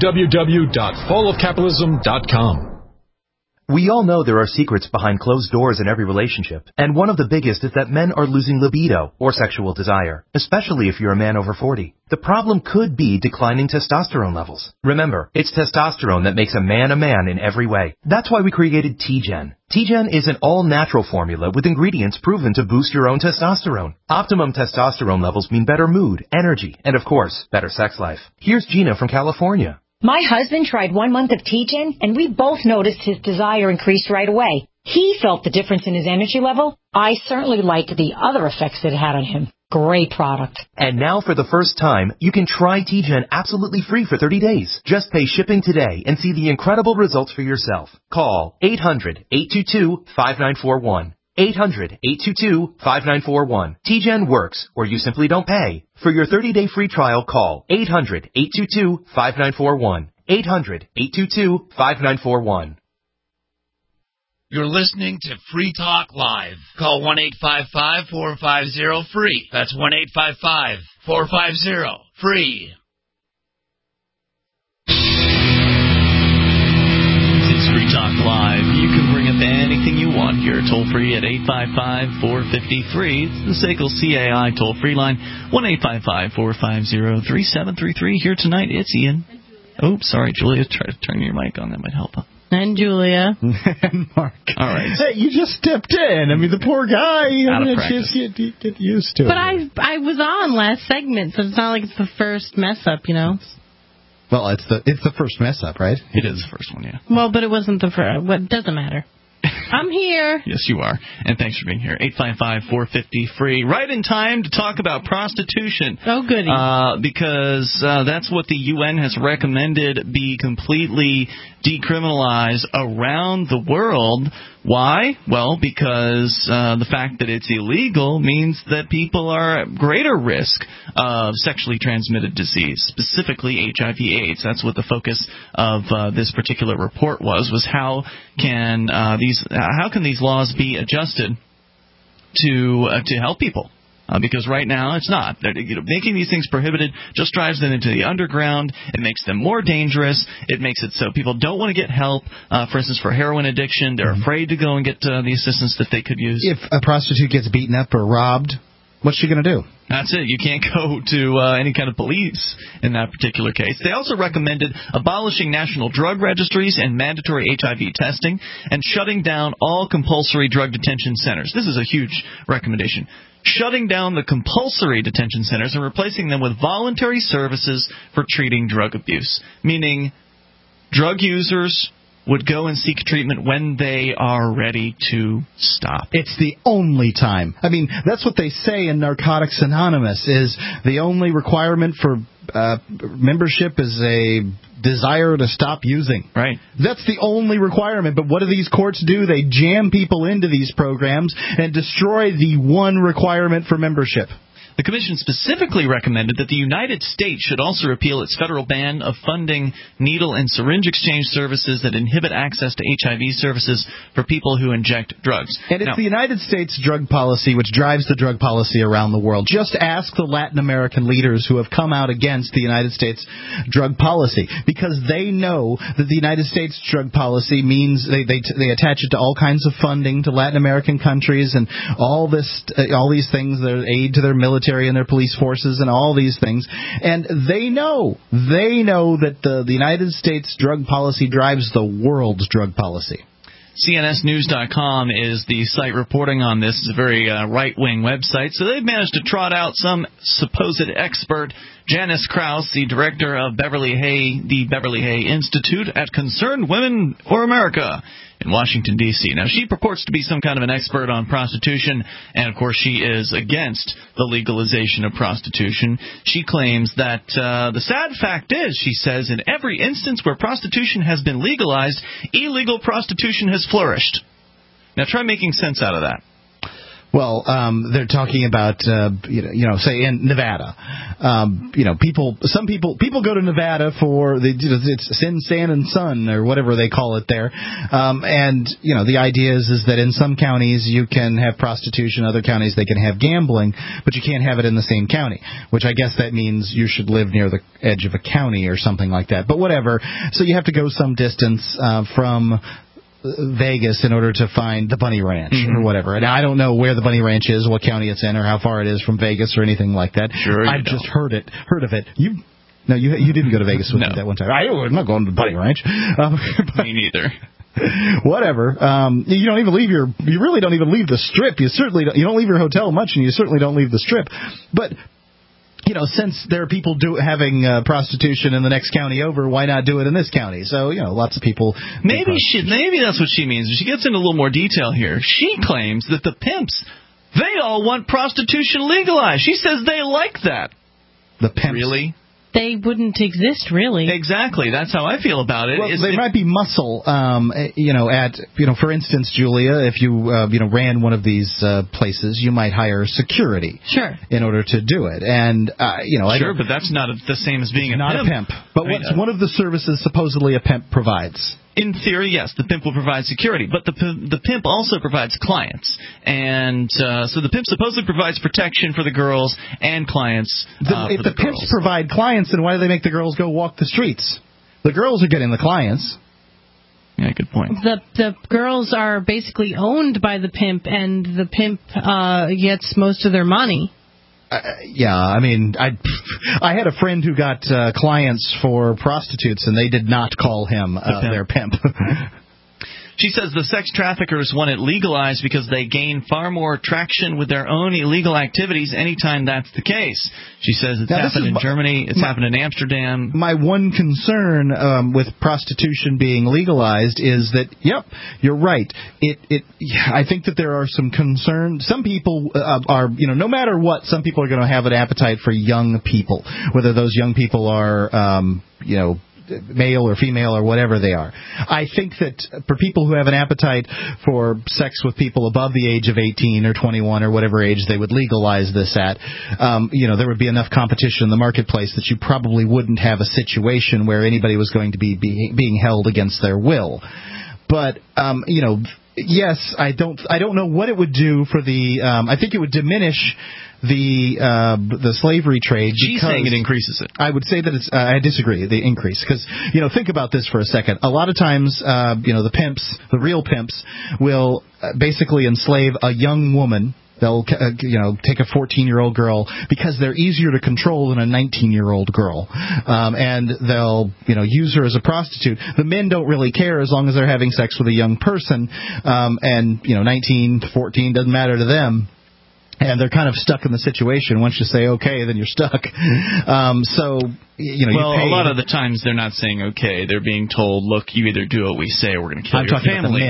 www.fallofcapitalism.com. We all know there are secrets behind closed doors in every relationship, and one of the biggest is that men are losing libido, or sexual desire, especially if you're a man over 40. The problem could be declining testosterone levels. Remember, it's testosterone that makes a man in every way. That's why we created T-Gen. T-Gen is an all-natural formula with ingredients proven to boost your own testosterone. Optimum testosterone levels mean better mood, energy, and of course, better sex life. Here's Gina from California. My husband tried 1 month of T-Gen, and we both noticed his desire increased right away. He felt the difference in his energy level. I certainly liked the other effects it had on him. Great product. And now for the first time, you can try T-Gen absolutely free for 30 days. Just pay shipping today and see the incredible results for yourself. Call 800-822-5941. 800-822-5941. T-Gen works, or you simply don't pay. For your 30-day free trial, call 800-822-5941. 800-822-5941. You're listening to Free Talk Live. Call 1-855-450-FREE. That's 1-855-450-FREE. It's Free Talk Live. You can bring up anything you want here, toll-free at 855-450-FREE. It's the SACL CAI toll-free line, 1-855-450-3733. Here tonight, it's Ian. Oh, sorry, Julia. Try to turn your mic on. That might help. And Julia. And Mark. All right. Hey, you just stepped in. I mean, the poor guy. Out of practice. Get used to it. But I was on last segment, so it's not like it's the first mess-up, you know? Well, it's the first mess-up, right? It is the first one, yeah. Well, but it wasn't the first. What doesn't matter. I'm here. Yes, you are. And thanks for being here. 855-450-FREE. Right in time to talk about prostitution. Oh, goody. Because that's what the UN has recommended be completely decriminalized around the world. Why? Well, because the fact that it's illegal means that people are at greater risk of sexually transmitted disease, specifically HIV/AIDS. That's what the focus of this particular report was how can these laws be adjusted to help people? Because right now it's not. Making these things prohibited just drives them into the underground. It makes them more dangerous. It makes it so people don't want to get help. For instance, for heroin addiction, they're afraid to go and get the assistance that they could use. If a prostitute gets beaten up or robbed, what's she going to do? That's it. You can't go to any kind of police in that particular case. They also recommended abolishing national drug registries and mandatory HIV testing and shutting down all compulsory drug detention centers. This is a huge recommendation. Shutting down the compulsory detention centers and replacing them with voluntary services for treating drug abuse, meaning drug users would go and seek treatment when they are ready to stop. It's the only time. I mean, that's what they say in Narcotics Anonymous, is the only requirement for membership is a desire to stop using. Right. That's the only requirement. But what do these courts do? They jam people into these programs and destroy the one requirement for membership. The commission specifically recommended that the United States should also repeal its federal ban of funding needle and syringe exchange services that inhibit access to HIV services for people who inject drugs. And it's the United States drug policy which drives the drug policy around the world. Just ask the Latin American leaders who have come out against the United States drug policy, because they know that the United States drug policy means they attach it to all kinds of funding to Latin American countries and all these things, their aid to their military and their police forces and all these things. And they know that the United States drug policy drives the world's drug policy. CNSnews.com is the site reporting on this. It's a very right-wing website. So they've managed to trot out some supposed expert, Janice Krause, the director of the Beverly Hay Institute at Concerned Women for America in Washington, D.C. Now, she purports to be some kind of an expert on prostitution, and, of course, she is against the legalization of prostitution. She claims that the sad fact is, she says, in every instance where prostitution has been legalized, illegal prostitution has flourished. Now, try making sense out of that. Well, they're talking about, say in Nevada, some people go to Nevada for it's Sin, Sand, and Sun, or whatever they call it there. And the idea is that in some counties you can have prostitution, other counties they can have gambling, but you can't have it in the same county, which I guess that means you should live near the edge of a county or something like that. But whatever. So you have to go some distance from Vegas in order to find the Bunny Ranch or whatever. And I don't know where the Bunny Ranch is, what county it's in, or how far it is from Vegas or anything like that. Sure, I've just heard of it. You didn't go to Vegas with me that one time. I'm not going to the Bunny Ranch. Me neither. Whatever. You really don't even leave the Strip. You don't leave your hotel much, and you certainly don't leave the Strip. But since there are people having prostitution in the next county over, why not do it in this county? So, lots of people. Maybe that's what she means. She gets into a little more detail here. She claims that the pimps, they all want prostitution legalized. She says they like that. The pimps? Really? They wouldn't exist, really. Exactly. That's how I feel about it. Well, they might be muscle, for instance, Julia, if you ran one of these places, you might hire security. Sure. In order to do it. And, Sure, but that's not the same as being a pimp. But what's one of the services supposedly a pimp provides? In theory, yes, the pimp will provide security, but the pimp also provides clients, and so the pimp supposedly provides protection for the girls and clients. If the pimps provide clients, then why do they make the girls go walk the streets? The girls are getting the clients. Yeah, good point. The girls are basically owned by the pimp, and the pimp gets most of their money. I had a friend who got clients for prostitutes, and they did not call him their pimp. She says the sex traffickers want it legalized because they gain far more traction with their own illegal activities anytime that's the case. She says it's happened in Germany, it's happened in Amsterdam. My one concern with prostitution being legalized is that, you're right. I think that there are some concerns. Some people are, no matter what, some people are going to have an appetite for young people, whether those young people are, male or female or whatever they are. I think that for people who have an appetite for sex with people above the age of 18 or 21 or whatever age they would legalize this at, there would be enough competition in the marketplace that you probably wouldn't have a situation where anybody was going to be being held against their will. But, yes, I don't know what it would do for the, I think it would diminish the slavery trade. She's saying it increases it. I would say that I disagree, the increase. Because, think about this for a second. A lot of times, the pimps, the real pimps, will basically enslave a young woman. They'll, take a 14-year-old girl because they're easier to control than a 19-year-old girl. And they'll, use her as a prostitute. The men don't really care as long as they're having sex with a young person. 19 to 14 doesn't matter to them. And they're kind of stuck in the situation. Once you say okay, then you're stuck. A lot of the times they're not saying okay. They're being told, look, you either do what we say or we're going to kill your family. I'm talking about the men.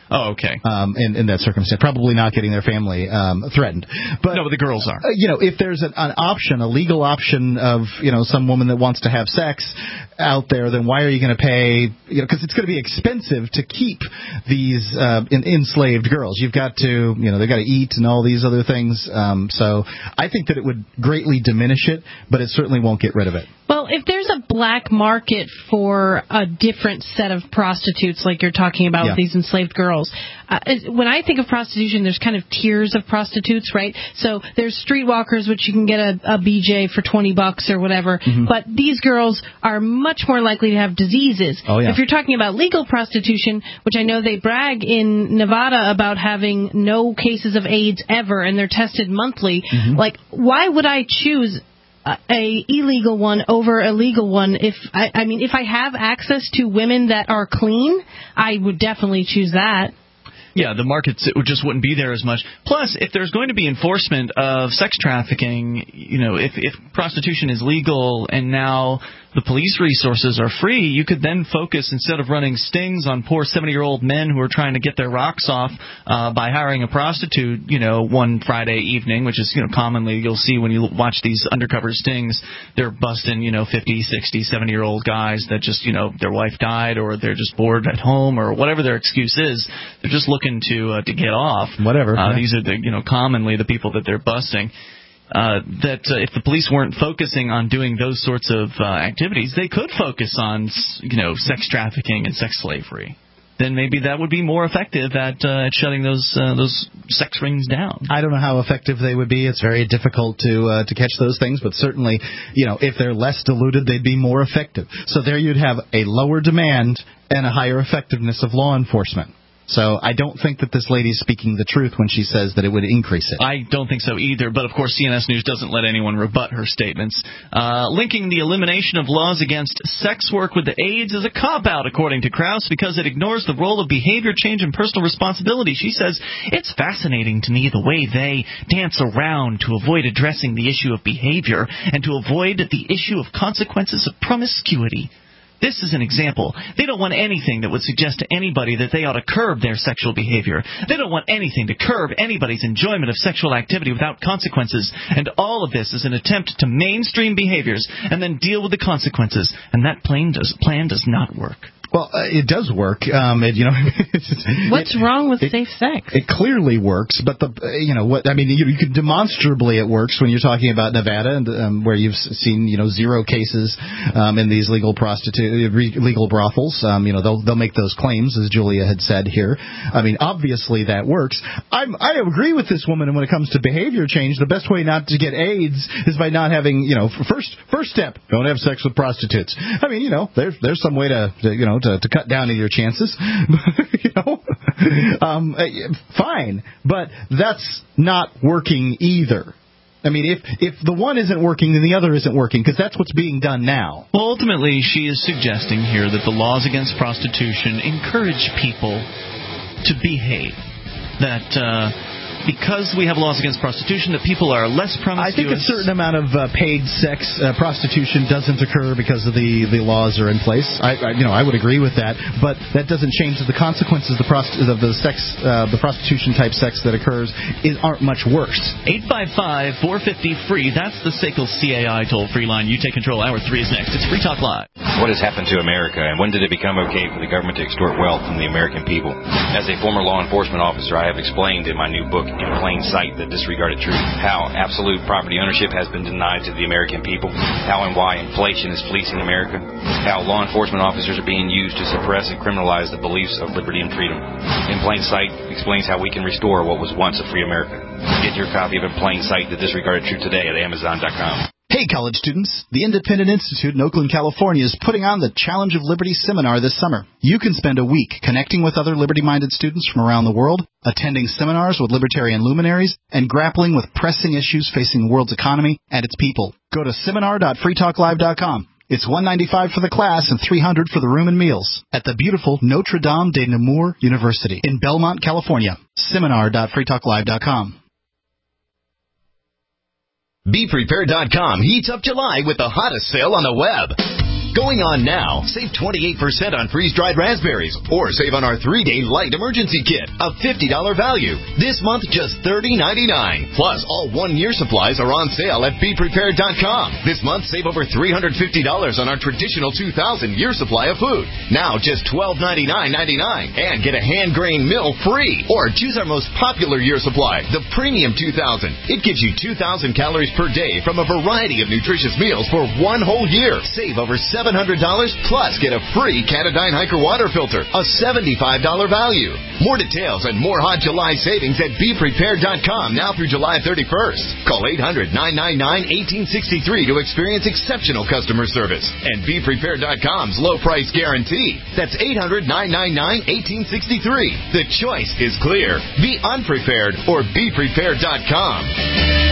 Oh, okay. In that circumstance, probably not getting their family threatened. But no, but the girls are. If there's an option, a legal option of some woman that wants to have sex out there, then why are you going to pay? Because it's going to be expensive to keep these enslaved girls. You've got to, they've got to eat and all these other things. So I think that it would greatly diminish it, but it certainly won't get rid of it. Well, if there's a black market for a different set of prostitutes, like you're talking about with these enslaved girls, when I think of prostitution, there's kind of tiers of prostitutes, right? So there's streetwalkers, which you can get a BJ for $20 or whatever, but these girls are much more likely to have diseases. Oh, yeah. If you're talking about legal prostitution, which I know they brag in Nevada about having no cases of AIDS ever, and they're tested monthly, like, why would I choose a illegal one over a legal one? If I have access to women that are clean, I would definitely choose that. Yeah, the markets just wouldn't be there as much. Plus, if there's going to be enforcement of sex trafficking, if prostitution is legal and now the police resources are free, you could then focus, instead of running stings on poor 70-year-old men who are trying to get their rocks off by hiring a prostitute, one Friday evening, which is, commonly you'll see when you watch these undercover stings, they're busting, 50, 60, 70-year-old guys that just, their wife died or they're just bored at home or whatever their excuse is. They're just looking to get off. Whatever. These are commonly the people that they're busting. If the police weren't focusing on doing those sorts of activities, they could focus on, sex trafficking and sex slavery. Then maybe that would be more effective at shutting those sex rings down. I don't know how effective they would be. It's very difficult to catch those things, but certainly, if they're less diluted, they'd be more effective. So there you'd have a lower demand and a higher effectiveness of law enforcement. So I don't think that this lady's speaking the truth when she says that it would increase it. I don't think so either, but of course CNS News doesn't let anyone rebut her statements. Linking the elimination of laws against sex work with the AIDS is a cop-out, according to Krause, because it ignores the role of behavior change and personal responsibility. She says, it's fascinating to me the way they dance around to avoid addressing the issue of behavior and to avoid the issue of consequences of promiscuity. This is an example. They don't want anything that would suggest to anybody that they ought to curb their sexual behavior. They don't want anything to curb anybody's enjoyment of sexual activity without consequences. And all of this is an attempt to mainstream behaviors and then deal with the consequences. And that plan does not work. Well, it does work. What's wrong with safe sex? It clearly works, but you can demonstrably it works when you're talking about Nevada, and where you've seen zero cases in these legal brothels. They'll make those claims, as Julia had said here. Obviously that works. I agree with this woman when it comes to behavior change. The best way not to get AIDS is by not having first step, don't have sex with prostitutes. There's some way to cut down on your chances. Fine, but that's not working either. If the one isn't working, then the other isn't working, because that's what's being done now. Well, ultimately, she is suggesting here that the laws against prostitution encourage people to behave. That because we have laws against prostitution, that people are less promiscuous. I think a certain amount of paid sex prostitution doesn't occur because of the laws are in place. I would agree with that, but that doesn't change that the consequences of the prostitution type sex that occurs aren't much worse. 855-450-FREE. That's the SACL CAI toll-free line. You take control. Hour 3 is next. It's Free Talk Live. What has happened to America, and when did it become okay for the government to extort wealth from the American people? As a former law enforcement officer, I have explained in my new book, In Plain Sight, The Disregarded Truth, how absolute property ownership has been denied to the American people, how and why inflation is fleecing America, how law enforcement officers are being used to suppress and criminalize the beliefs of liberty and freedom. In Plain Sight explains how we can restore what was once a free America. Get your copy of In Plain Sight, The Disregarded Truth today at Amazon.com. Hey, college students. The Independent Institute in Oakland, California is putting on the Challenge of Liberty seminar this summer. You can spend a week connecting with other liberty-minded students from around the world, attending seminars with libertarian luminaries, and grappling with pressing issues facing the world's economy and its people. Go to seminar.freetalklive.com. It's $195 for the class and $300 for the room and meals at the beautiful Notre Dame de Namur University in Belmont, California. Seminar.freetalklive.com. BePrepared.com heats up July with the hottest sale on the web. Going on now. Save 28% on freeze-dried raspberries, or save on our 3-day light emergency kit, a $50 value. This month, just $30.99. Plus, all 1-year supplies are on sale at BePrepared.com. This month, save over $350 on our traditional 2,000-year supply of food. Now, just $12.99.99, and get a hand-grained mill free. Or choose our most popular year supply, the Premium 2000. It gives you 2,000 calories per day from a variety of nutritious meals for 1 whole year. Save over $700, plus get a free Catadyne Hiker water filter, a $75 value. More details and more hot July savings at BePrepared.com now through July 31st. Call 800-999-1863 to experience exceptional customer service and BePrepared.com's low price guarantee. That's 800-999-1863. The choice is clear. Be unprepared or BePrepared.com.